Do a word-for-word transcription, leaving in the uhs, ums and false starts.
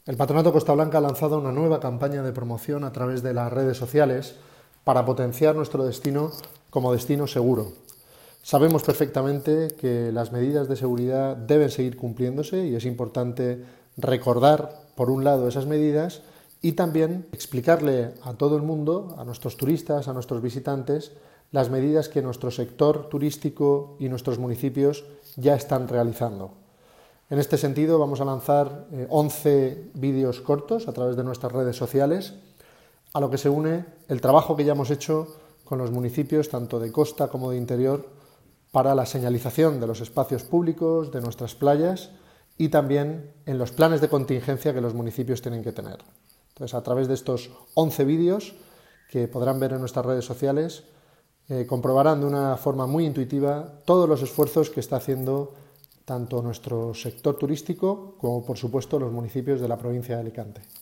El Patronato Costa Blanca ha lanzado una nueva campaña de promoción a través de las redes sociales para potenciar nuestro destino como destino seguro. Sabemos perfectamente que las medidas de seguridad deben seguir cumpliéndose y es importante recordar, por un lado, esas medidas y también explicarle a todo el mundo, a nuestros turistas, a nuestros visitantes, las medidas que nuestro sector turístico y nuestros municipios ya están realizando. En este sentido, vamos a lanzar eh, once vídeos cortos a través de nuestras redes sociales, a lo que se une el trabajo que ya hemos hecho con los municipios, tanto de costa como de interior, para la señalización de los espacios públicos, de nuestras playas y también en los planes de contingencia que los municipios tienen que tener. Entonces, a través de estos once vídeos que podrán ver en nuestras redes sociales, eh, comprobarán de una forma muy intuitiva todos los esfuerzos que está haciendo tanto nuestro sector turístico como, por supuesto, los municipios de la provincia de Alicante.